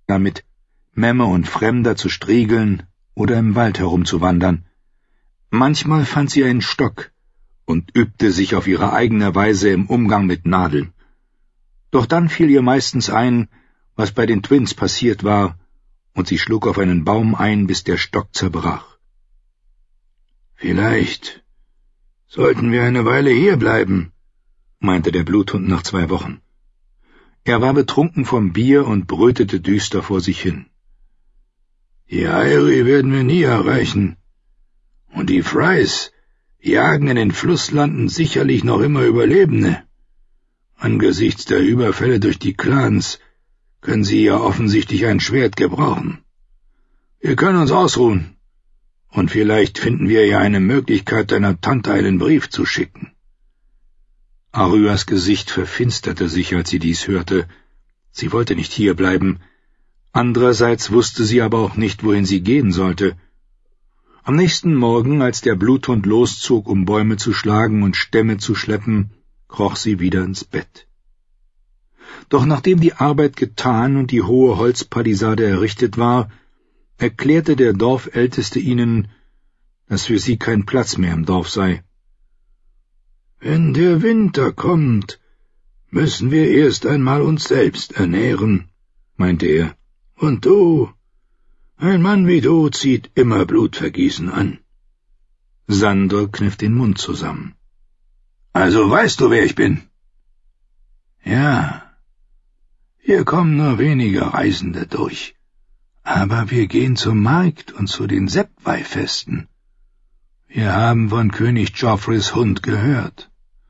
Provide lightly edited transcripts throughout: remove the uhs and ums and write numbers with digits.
damit, Memme und Fremder zu striegeln oder im Wald herumzuwandern. Manchmal fand sie einen Stock und übte sich auf ihre eigene Weise im Umgang mit Nadeln. Doch dann fiel ihr meistens ein, was bei den Twins passiert war, und sie schlug auf einen Baum ein, bis der Stock zerbrach. »Vielleicht sollten wir eine Weile hierbleiben«, meinte der Bluthund nach 2 Wochen. Er war betrunken vom Bier und brütete düster vor sich hin. »Die Eyrie werden wir nie erreichen, und die Frys jagen in den Flusslanden sicherlich noch immer Überlebende. Angesichts der Überfälle durch die Clans können sie ja offensichtlich ein Schwert gebrauchen. Wir können uns ausruhen, und vielleicht finden wir ja eine Möglichkeit, deiner Tante einen Brief zu schicken.« Arüas Gesicht verfinsterte sich, als sie dies hörte. Sie wollte nicht hierbleiben. Andererseits wusste sie aber auch nicht, wohin sie gehen sollte. Am nächsten Morgen, als der Bluthund loszog, um Bäume zu schlagen und Stämme zu schleppen, kroch sie wieder ins Bett. Doch nachdem die Arbeit getan und die hohe Holzpalisade errichtet war, erklärte der Dorfälteste ihnen, dass für sie kein Platz mehr im Dorf sei. »Wenn der Winter kommt, müssen wir erst einmal uns selbst ernähren«, meinte er. »Und du, ein Mann wie du zieht immer Blutvergießen an.« Sandor kniff den Mund zusammen. »Also weißt du, wer ich bin?« »Ja, hier kommen nur wenige Reisende durch. Aber wir gehen zum Markt und zu den Septweihfesten. Wir haben von König Joffreys Hund gehört.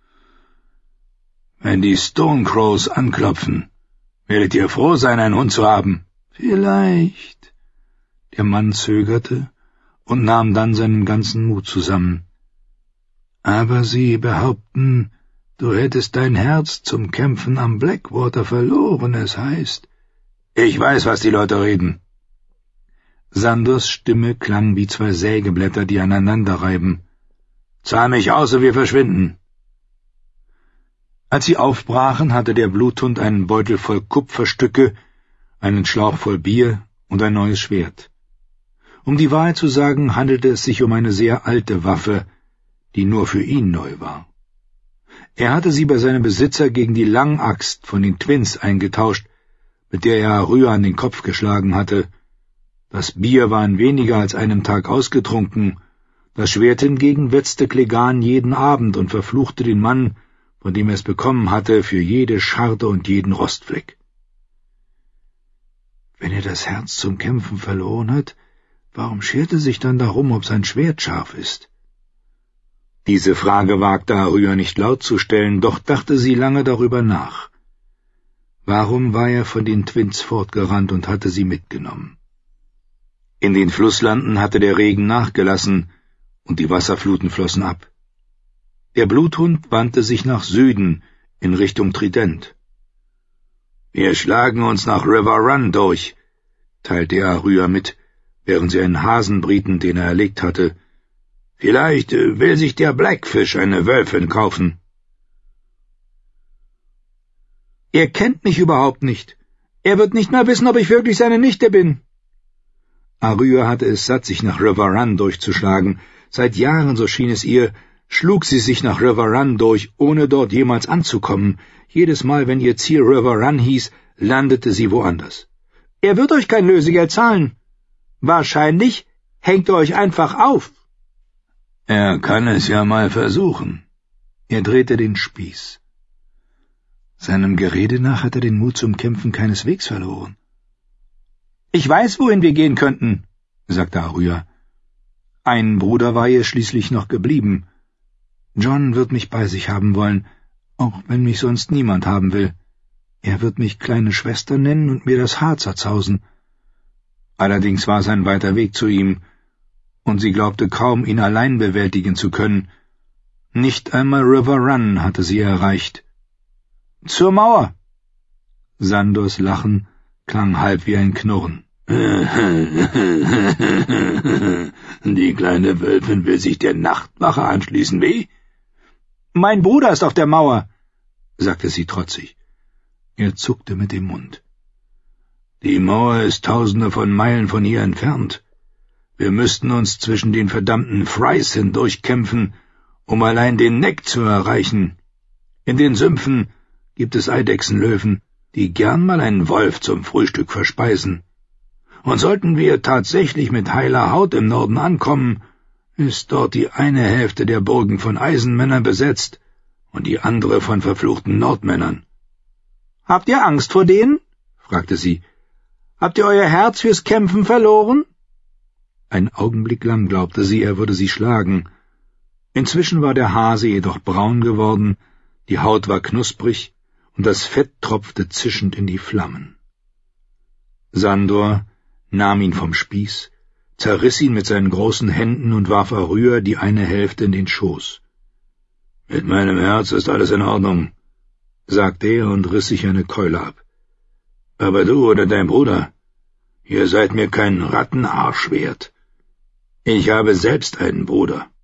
Wenn die Stonecrows anklopfen, werdet ihr froh sein, einen Hund zu haben.« »Vielleicht.« Der Mann zögerte und nahm dann seinen ganzen Mut zusammen. »Aber sie behaupten, du hättest dein Herz zum Kämpfen am Blackwater verloren, es heißt.« »Ich weiß, was die Leute reden.« Sandors Stimme klang wie 2 Sägeblätter, die aneinander reiben. »Zahl mich aus, und wir verschwinden.« Als sie aufbrachen, hatte der Bluthund einen Beutel voll Kupferstücke, einen Schlauch voll Bier und ein neues Schwert. Um die Wahrheit zu sagen, handelte es sich um eine sehr alte Waffe, die nur für ihn neu war. Er hatte sie bei seinem Besitzer gegen die Langaxt von den Twins eingetauscht, mit der er Arya an den Kopf geschlagen hatte. Das Bier war in weniger als einem Tag ausgetrunken, das Schwert hingegen wetzte Clegane jeden Abend und verfluchte den Mann, von dem er es bekommen hatte, für jede Scharte und jeden Rostfleck. Wenn er das Herz zum Kämpfen verloren hat, warum schert er sich dann darum, ob sein Schwert scharf ist? Diese Frage wagte Arya nicht laut zu stellen, doch dachte sie lange darüber nach. Warum war er von den Twins fortgerannt und hatte sie mitgenommen? In den Flusslanden hatte der Regen nachgelassen, und die Wasserfluten flossen ab. Der Bluthund wandte sich nach Süden, in Richtung Trident. »Wir schlagen uns nach River Run durch«, teilte er Arya mit, während sie einen Hasen brieten, den er erlegt hatte. »Vielleicht will sich der Blackfish eine Wölfin kaufen.« »Er kennt mich überhaupt nicht. Er wird nicht mal wissen, ob ich wirklich seine Nichte bin.« Arya hatte es satt, sich nach River Run durchzuschlagen. Seit Jahren, so schien es ihr, schlug sie sich nach River Run durch, ohne dort jemals anzukommen. Jedes Mal, wenn ihr Ziel River Run hieß, landete sie woanders. »Er wird euch kein Lösegeld zahlen. Wahrscheinlich hängt er euch einfach auf.« »Er kann es ja mal versuchen.« Er drehte den Spieß. Seinem Gerede nach hat er den Mut zum Kämpfen keineswegs verloren. »Ich weiß, wohin wir gehen könnten«, sagte Arya. Ein Bruder war ihr schließlich noch geblieben. Jon wird mich bei sich haben wollen, auch wenn mich sonst niemand haben will. Er wird mich kleine Schwester nennen und mir das Haar zerzausen. Allerdings war es ein weiter Weg zu ihm, und sie glaubte kaum, ihn allein bewältigen zu können. Nicht einmal River Run hatte sie erreicht. »Zur Mauer!« Sandors Lachen klang halb wie ein Knurren. »Die kleine Wölfin will sich der Nachtwache anschließen, wie?« »Mein Bruder ist auf der Mauer«, sagte sie trotzig. Er zuckte mit dem Mund. Die Mauer ist Tausende von Meilen von hier entfernt. Wir müssten uns zwischen den verdammten Frys hindurchkämpfen, um allein den Neck zu erreichen. In den Sümpfen gibt es Eidechsenlöwen, die gern mal einen Wolf zum Frühstück verspeisen. Und sollten wir tatsächlich mit heiler Haut im Norden ankommen, ist dort die eine Hälfte der Burgen von Eisenmännern besetzt und die andere von verfluchten Nordmännern. »Habt ihr Angst vor denen?« fragte sie. »Habt ihr euer Herz fürs Kämpfen verloren?« Einen Augenblick lang glaubte sie, er würde sie schlagen. Inzwischen war der Hase jedoch braun geworden, die Haut war knusprig und das Fett tropfte zischend in die Flammen. Sandor nahm ihn vom Spieß, zerriss ihn mit seinen großen Händen und warf Arya die eine Hälfte in den Schoß. »Mit meinem Herz ist alles in Ordnung«, sagte er und riss sich eine Keule ab. »Aber du oder dein Bruder, ihr seid mir kein Rattenarsch wert. Ich habe selbst einen Bruder.«